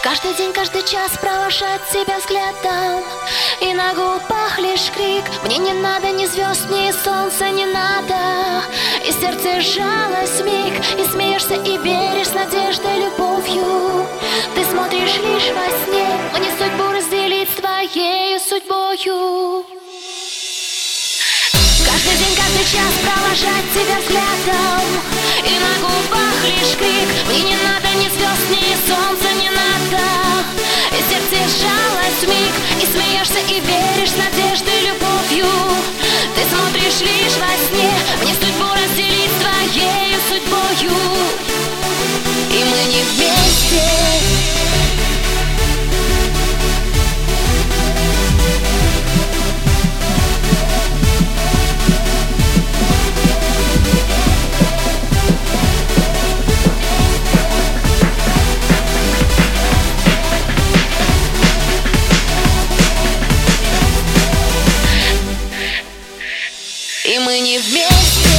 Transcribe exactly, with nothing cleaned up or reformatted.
Каждый день, каждый час провожать тебя взглядом, и на губах лишь крик: мне не надо ни звезд, ни солнца не надо. И сердце сжалось миг, и смеешься, и веришь с надеждой, любовью. Ты смотришь лишь во сне, мне судьбу разделить с твоею судьбою. Каждый день, каждый час провожать тебя взглядом, и на губах лишь крик: мне не надо ни звезд, ни солнца не надо. И сердце сжалось миг, и смеешься, и веришь с надеждой, любовью. Ты смотришь лишь во сне, мне судьбу разделить с твоею судьбою. И мы не вместе. И мы не вместе.